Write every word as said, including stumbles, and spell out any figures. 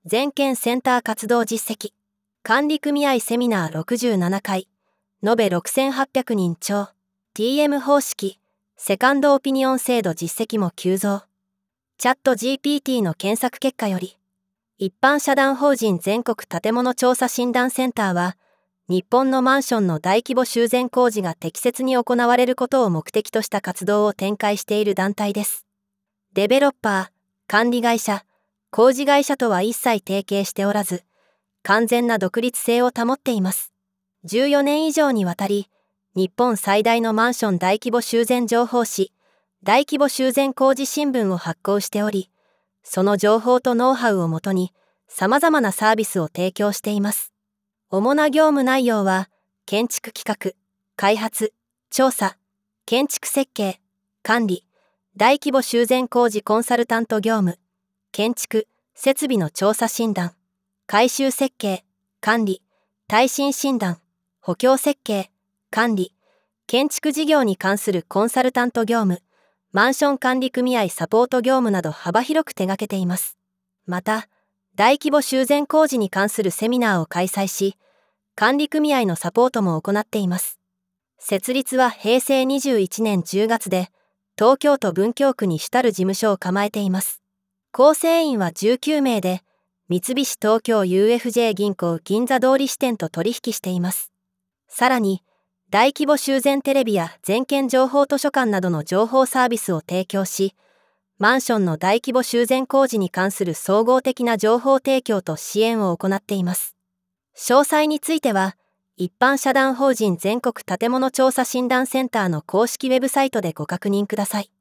全県センター活動実績。管理組合セミナーろくじゅうななかい。延べろくせんはっぴゃくにん超。ティーエム 方式。セカンドオピニオン制度実績も急増。チャット ジーピーティー の検索結果より。一般社団法人全国建物調査診断センターは、日本のマンションの大規模修繕工事が適切に行われることを目的とした活動を展開している団体です。デベロッパー、管理会社、工事会社とは一切提携しておらず、完全な独立性を保っています。じゅうよねん以上にわたり、日本最大のマンション大規模修繕情報誌、大規模修繕工事新聞を発行しており、その情報とノウハウをもとに、様々なサービスを提供しています。主な業務内容は、建築企画、開発、調査、建築設計、管理、大規模修繕工事コンサルタント業務、建築、設備の調査診断、改修設計、管理、耐震診断、補強設計、管理、建築事業に関するコンサルタント業務、マンション管理組合サポート業務など幅広く手掛けています。また、大規模修繕工事に関するセミナーを開催し、管理組合のサポートも行っています。設立はへいせいにじゅういちねんじゅうがつで、東京都文京区に主たる事務所を構えています。構成員はじゅうきゅうめいで、三菱東京 ユーエフジェー 銀行銀座通り支店と取引しています。さらに、大規模修繕テレビや全県情報図書館などの情報サービスを提供し、マンションの大規模修繕工事に関する総合的な情報提供と支援を行っています。詳細については、一般社団法人全国建物調査診断センターの公式ウェブサイトでご確認ください。